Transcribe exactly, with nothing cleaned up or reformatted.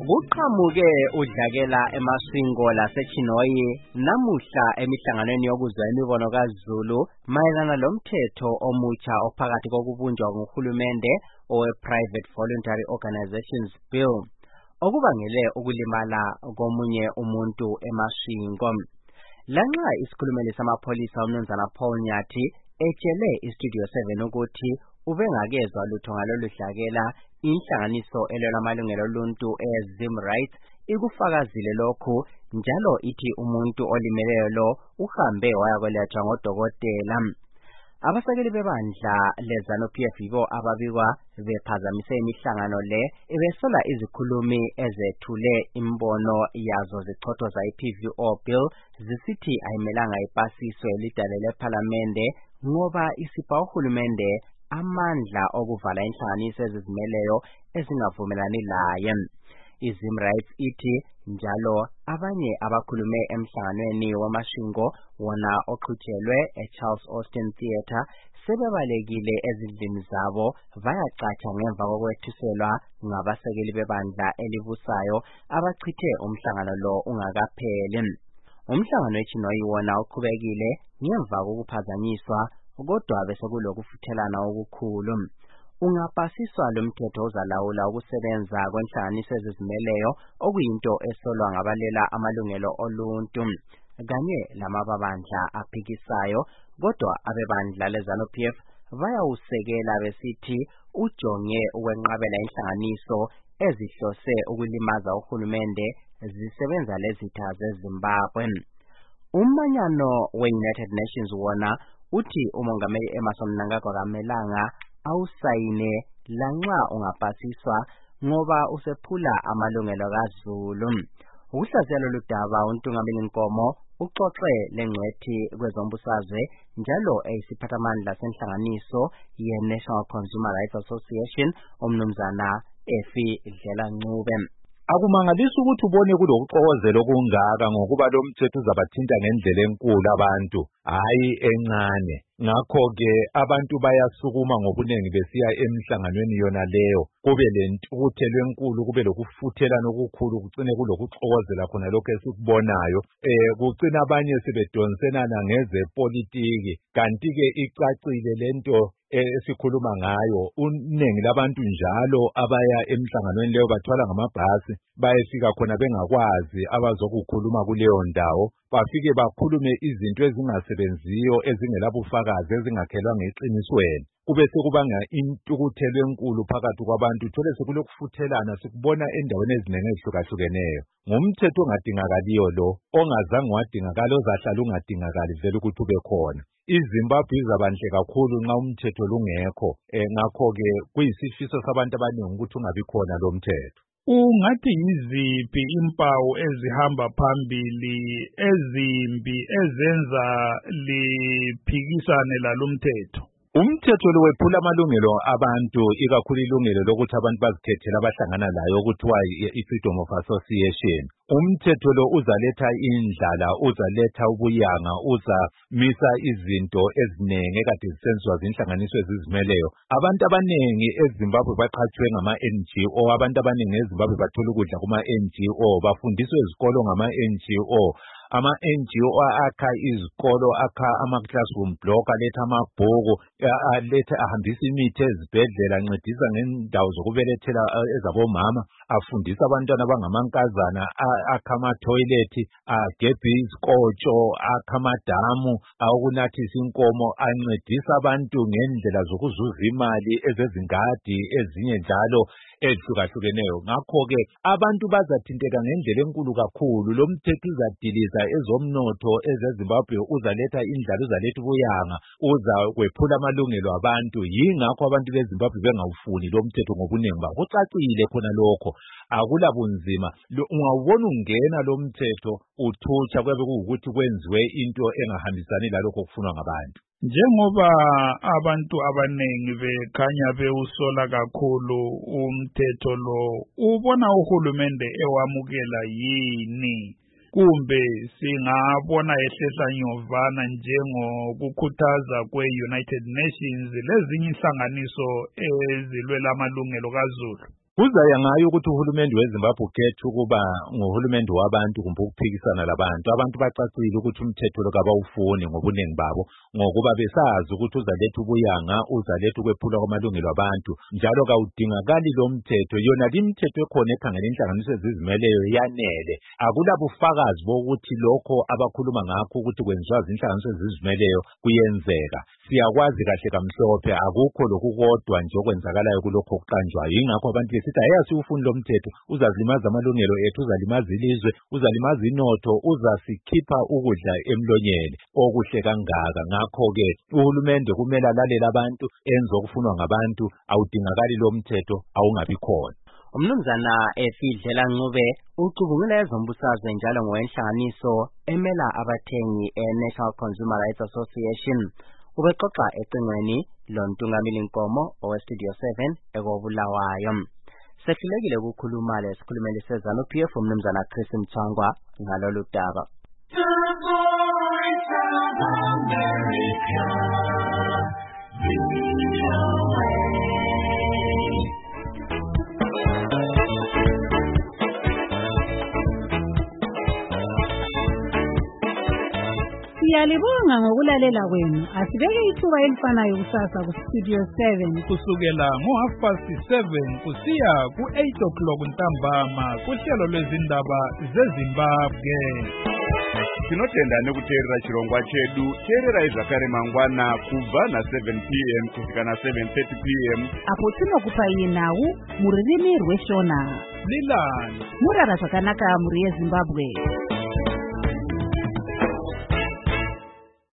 Kuqhamuke udlakela emaswingo laseChinoyi namuhla emihlanganweni yokuzwa imibono kaZulu mayelana lomthetho omutsha ophakathi kokubunjwa ngohulumende owe-Private Voluntary Organizations Bill okubangele ukulimala komunye umuntu emaswingo. Lanxa isikhulumeli samapholisa umnumzana Paul Nyathi etshele iStudio seven ukuthi ubengakezwa lutho ngalolu dlakela, inhlanganiso elwela amalungelo oluntu eZim Rights ikufakazile lokhu njalo ithi umuntu olimeleyo lo uhambe wayakwelatshwa ngodokotela. Abasekeli bebandla leZanu P F yibo ababikwa bephazamise imihlangano le ebesola izikhulumi ezethule imbono yazo zichothoza i-P V O bill zisithi ayimelanga ipasiswe lidale lePhalamende ngoba isipha uhulumende amandla okuvala inhlanganiso ezizimeleyo ezingavumelani laye. iZim Rights ithi njalo abanye abakhulume emhlanganweni wamashingo wona oqhutshelwe eCharles Austin Theatre sebebalekile ezindlini zabo bayacatsha ngemva kokwethuselwa ngabasekeli bebandla elibusayo abachithe umhlangano lo ungakapheli. Umhlangano weChinoyi wona uqhubekile ngemva kokuphazanyiswa kodwa bese kulokufuthelana okukhulu. Ungapasiswa lomthetho uzalawula ukusebenza kwenhlanganiso ezizimeleyo okuyinto esolwa ngabalela amalungelo oluntu kanye lamabandla aphikisayo, kodwa abebandla leZanu P F bayawusekela besithi ujonge ukwenqabela inhlanganiso ezihlose ukulimaza uhulumende zisebenza lezitha zeZimbabwe. Umanyano we-United Nations wona uthi umongameli Emmerson Mnangagwa kamelanga awusayine lanxa ungapasiswa ngoba usephula amalungelo kaZulu. Ukuhlaziya ludaba untungameli Nkomo uxoxe lengcwethi kwezombusazwe njalo eyisiphathamandla senhlanganiso ye-National Consumer Rights Association umnumzana Efi Dlelancube. Akumangalisa ukuthi ubone kulokuxokozela okungaka ngokuba lo mthetho uzabathinta ngendlela enkulu abantu, hayi encane. Ngakho-ke abantu bayasukuma ngobunengi besiya emhlanganweni yona leyo, kube lentukuthelo enkulu, kube lokufuthelana okukhulu, kucine kulokuxokozela khona lokho esikubonayo. Eh kucina abanye sebedonsenana ngezepolitiki, kanti-ke icacile lento esikhuluma ngayo. Uningi labantu njalo abaya emhlanganweni leyo bathwala ngamabhasi bayefika khona bengakwazi abazokukhuluma kuleyo ndawo, bafike bakhulume izinto ezingasebenziyo ezingelabufakazi ezingakhelwanga eqinisweni. Kube sekubanga intukuthelo enkulu phakathi kwabantu, thole sekulokufuthelana sikubona endaweni ezinenge ezihlukahlukeneyo. Ngumthetho ongadingakaliyo lo, ongazange wadingakala, ozahlala ungadingakali vele ukuthi ube khona. iZimbabwe izabanhle kakhulu nxa umthetho lungekho. Eh ngakho-ke kuyisifiso sabantu abaningi ukuthi ungabi khona lo mthetho. Ungathi yiziphi impawu ezihamba phambili ezimbi ezenza liphikisane lalomthetho? Umthetho lo wephula amalungelo abantu, ikakhulu ilungelo lokuthi abantu bazikhethele abahlangana layo okuthiwa i-freedom of association. Umthetho lo uzaletha indlala, uzaletha ubuyanga, uzamisa izinto ezinengi ekade zisenziwa zinhlanganiso ezizimeleyo. Abantu abanengi eZimbabwe baqhatshwe ngama-N G O, abantu abanengi eZimbabwe bathola ukudla kuma-N G O, bafundiswa ezikolo ngama-N G O. Ama-N G O akha izikolo, akha ama-classroom block, aletha amabhuku, aletha ahambisa imithi ezibhedlela, ancedisa ngendawo zokubelethela ezabomama, afundisa abantwana abangamankazana, akha ama-toilet, agebhe izikotsho, akha amadamu, akunathisa inkomo, ancedisa abantu ngendlela zokuzuza imali ezezingadi ezinye njalo ezihlukahlukeneyo. Ngakho-ke abantu bazathinteka ngendlela enkulu kakhulu. Lo mthetho uzadiliza ezomnotho ezeZimbabwe, uzaletha indlala, uzaletha ubuyanga, uzakwephula amalungelo abantu. Yingakho abantu beZimbabwe bengawufuni lo mthetho ngobunengi babo. Kucacile khona lokho, akula bunzima. Ungawubona ungena lo mthetho uthutsha kuyabe kuwukuthi kwenziwe into engahambisani lalokho okufunwa ngabantu. Njengoba abantu abanengi bekhanya bewusola kakhulu umthetho lo, ubona uhulumende ewamukela yini? Kumbe singabona ehlehla nyovana njengokukhuthaza kwe-United Nations lezinye inhlanganiso ezilwela amalungelo kaZulu? Kuzaya ngayo ukuthi uhulumende weZimbabwe ukhethe ukuba nguhulumende wabantu kumbe ukuphikisana labantu. Abantu bacacile ukuthi umthetho lo kabawufuni ngobuningi babo ngokuba besazi ukuthi uzaletha ubuyanga, uzaletha ukwephula kwamalungelo abantu, njalo kawudingakali lo mthetho. Yona limithetho ekhona ekhangela inhlanganiso ezizimeleyo yanele. Akulabufakazi bokuthi lokho abakhuluma ngakho ukuthi kwenziwa zinhlanganiso ezizimeleyo kuyenzeka. Siyakwazi kahle kamhlophe akukho lokukodwa nje okwenzakalayo kulokho okuqanjwayo. Yingakho abantu besithi ayasiwufuni lo mthetho, uzazilimaza amalungelo ethu, uzalimaza ilizwe, uzalimaza inotho, uzasikhipha ukudla emlonyeni. Okuhle kangaka. Ngakho-ke uhulumende kumele alalela abantu, enze okufunwa ngabantu, awudingakali lo mthetho, awungabi khona. Umnumzana Efidlela Ncube ucubungula ezombusazwe njalo ngowenhlanganiso emela abathengi e-National Consumer Rights Association. Ubexoxa ecingweni loNtungamili Nkomo oweStudio seven ekobulawayo. Sehlulekile ukukhuluma lesikhulumeli sezanu P F umnumzana Chris Mthangwa ngalolu daba. Siyalibonga ngokulalela kwenu. Asibeke ithuba elifanayo kusasa ku Studio seven kusukela ngo half past seven kusiya ku eight o'clock ntambama kuhlelo lwezindaba zeZimbabwe. Tinotenda nekuteerera chirongwa chedu. Teerera zvakare mangwana kubva na seven p m kusvika na seven thirty p m apo tinokupai nhau mururimi rweShona. Lilani Murara zvakanaka muri yeZimbabwe.